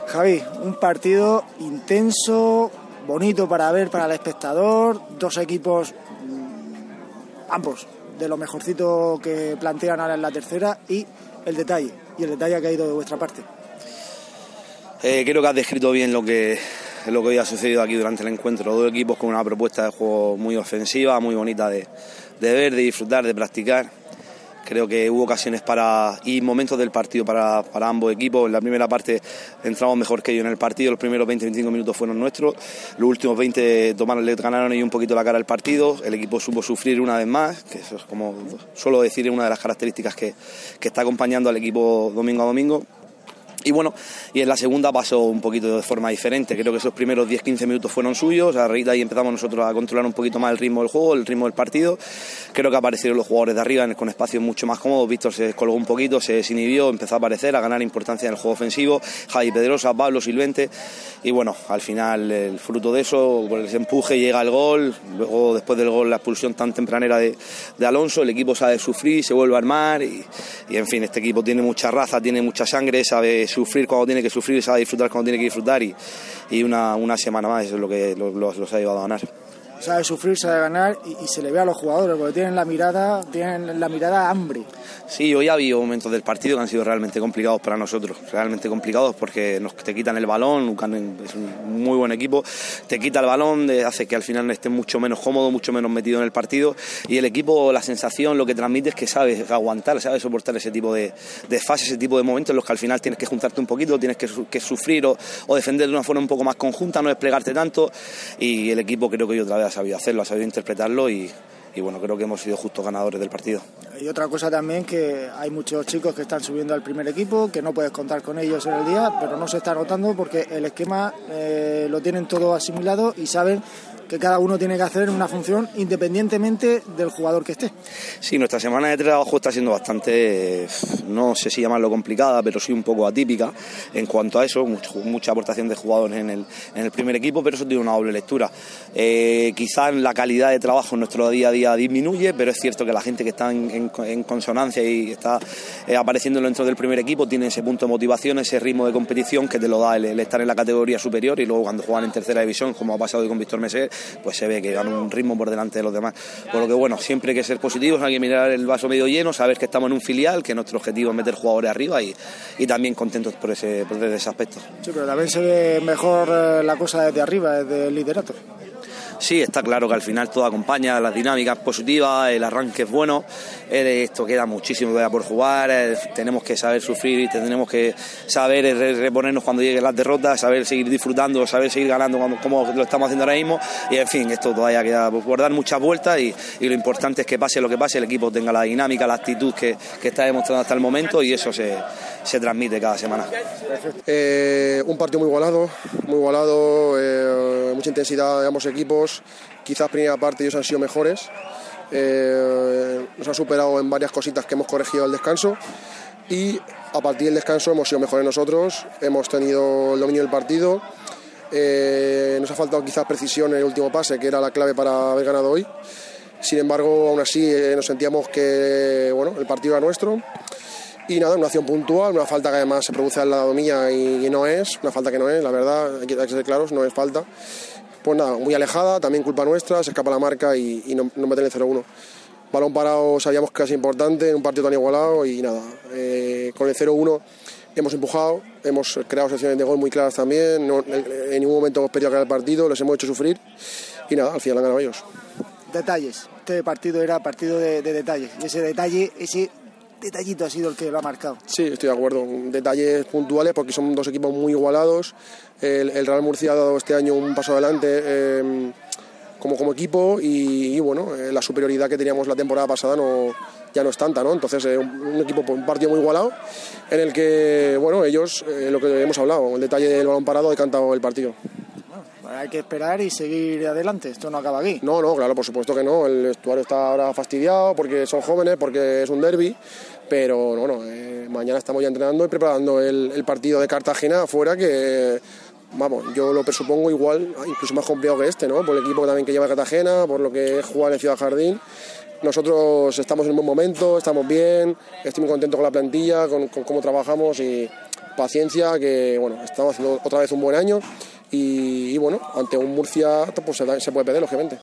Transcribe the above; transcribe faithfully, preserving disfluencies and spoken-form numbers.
Javi, un partido intenso, bonito para ver para el espectador, dos equipos, ambos, de lo mejorcito que plantean ahora en la tercera, y el detalle, y el detalle que ha ido de vuestra parte. Eh, creo que has descrito bien lo que, lo que hoy ha sucedido aquí durante el encuentro. Dos equipos con una propuesta de juego muy ofensiva, muy bonita de, de ver, de disfrutar, de practicar. Creo que hubo ocasiones para y momentos del partido para, para ambos equipos. En la primera parte entramos mejor que ellos en el partido. Los primeros veinte a veinticinco minutos fueron nuestros. Los últimos veinte tomaron, le ganaron ellos un poquito la cara al partido. El equipo supo sufrir una vez más, que eso es, como suelo decir, una de las características que, que está acompañando al equipo domingo a domingo. Y bueno, y en la segunda pasó un poquito de forma diferente. Creo que esos primeros diez a quince minutos fueron suyos. A raíz de ahí empezamos nosotros a controlar un poquito más el ritmo del juego, el ritmo del partido. Creo que aparecieron los jugadores de arriba con espacios mucho más cómodos. Víctor se descolgó un poquito, se desinhibió, empezó a aparecer, a ganar importancia en el juego ofensivo. Javi Pedrosa, Pablo Silvente. Y bueno, al final el fruto de eso, por ese empuje, llega el gol. Luego, después del gol, la expulsión tan tempranera de, de Alonso. El equipo sabe sufrir, se vuelve a armar. Y, y en fin, este equipo tiene mucha raza, tiene mucha sangre, sabe sufrir cuando tiene que sufrir, sabe disfrutar cuando tiene que disfrutar, y, y una, una semana más eso es lo que los, los, los ha llevado a ganar. Sabe sufrir, sabe ganar, y, y se le ve a los jugadores porque tienen la mirada, tienen la mirada hambre. Sí, hoy ha habido momentos del partido que han sido realmente complicados para nosotros, realmente complicados porque nos te quitan el balón. Ucán es un muy buen equipo, te quita el balón, hace que al final estés mucho menos cómodo, mucho menos metido en el partido, y el equipo, la sensación, lo que transmite es que sabe aguantar, sabe soportar ese tipo de, de fases, ese tipo de momentos en los que al final tienes que juntarte un poquito, tienes que, que sufrir o, o defender de una forma un poco más conjunta, no desplegarte tanto, y el equipo creo que hoy otra vez ha sabido hacerlo, ha sabido interpretarlo, y y bueno, creo que hemos sido justos ganadores del partido. Y otra cosa también, que hay muchos chicos que están subiendo al primer equipo, que no puedes contar con ellos en el día, pero no se está notando porque el esquema eh, lo tienen todo asimilado y saben que cada uno tiene que hacer una función independientemente del jugador que esté. Sí, nuestra semana de trabajo está siendo bastante, no sé si llamarlo complicada, pero sí un poco atípica en cuanto a eso, mucho, mucha aportación de jugadores en el, en el primer equipo, pero eso tiene una doble lectura. Eh, quizás la calidad de trabajo en nuestro día a día disminuye, pero es cierto que la gente que está en, en, en consonancia y está eh, apareciendo dentro del primer equipo tiene ese punto de motivación, ese ritmo de competición que te lo da el, el estar en la categoría superior, y luego cuando juegan en tercera división, como ha pasado hoy con Víctor Meser, pues se ve que dan un ritmo por delante de los demás. Por lo que bueno, siempre hay que ser positivos, hay que mirar el vaso medio lleno, saber que estamos en un filial, que nuestro objetivo es meter jugadores arriba, y, y también contentos por ese, por ese aspecto. Sí, pero también se ve mejor la cosa desde arriba, desde el liderato. Sí, está claro que al final todo acompaña, las dinámicas positivas, el arranque es bueno, esto queda muchísimo todavía por jugar, tenemos que saber sufrir y tenemos que saber reponernos cuando lleguen las derrotas, saber seguir disfrutando, saber seguir ganando como lo estamos haciendo ahora mismo, y en fin, esto todavía queda por dar muchas vueltas, y, y lo importante es que pase lo que pase, el equipo tenga la dinámica, la actitud que, que está demostrando hasta el momento, y eso se, se transmite cada semana. Eh, un partido muy igualado, muy igualado, eh, mucha intensidad de ambos equipos. Quizás primera parte ellos han sido mejores, eh, nos han superado en varias cositas que hemos corregido al descanso, y a partir del descanso hemos sido mejores nosotros, hemos tenido el dominio del partido, eh, nos ha faltado quizás precisión en el último pase, que era la clave para haber ganado hoy. Sin embargo, aún así eh, nos sentíamos que bueno, el partido era nuestro. Y nada, una acción puntual, una falta que además se produce al lado mía y, y no es, una falta que no es, la verdad, hay que, hay que ser claros, no es falta. Pues nada, muy alejada, también culpa nuestra, se escapa la marca y, y no, no meten el cero uno. Balón parado sabíamos que es importante en un partido tan igualado, y nada, eh, con el cero uno hemos empujado, hemos creado secciones de gol muy claras también, no, en, en ningún momento hemos perdido el partido, les hemos hecho sufrir, y nada, al final han ganado ellos. Detalles, este partido era partido de, de detalles, y ese detalle, ese detallito ha sido el que lo ha marcado. Sí, estoy de acuerdo, detalles puntuales porque son dos equipos muy igualados. El, el Real Murcia ha dado este año un paso adelante eh, como, como equipo, y, y bueno, eh, la superioridad que teníamos la temporada pasada no, ya no es tanta, ¿no? Entonces eh, un, un equipo, un partido muy igualado en el que, bueno, ellos, eh, lo que hemos hablado, el detalle del balón parado ha decantado el partido. Hay que esperar y seguir adelante, esto no acaba aquí. No, no, claro, por supuesto que no, el vestuario está ahora fastidiado porque son jóvenes, porque es un derbi, pero no, no, eh, mañana estamos ya entrenando y preparando el, el partido de Cartagena afuera, que vamos, yo lo presupongo igual, incluso más complicado que este, ¿no? Por el equipo también que lleva Cartagena, por lo que es jugar en Ciudad Jardín. Nosotros estamos en un buen momento, estamos bien, estoy muy contento con la plantilla, con, con cómo trabajamos y paciencia, que bueno, estamos haciendo otra vez un buen año y, y bueno, ante un Murcia pues se, se puede perder, lógicamente.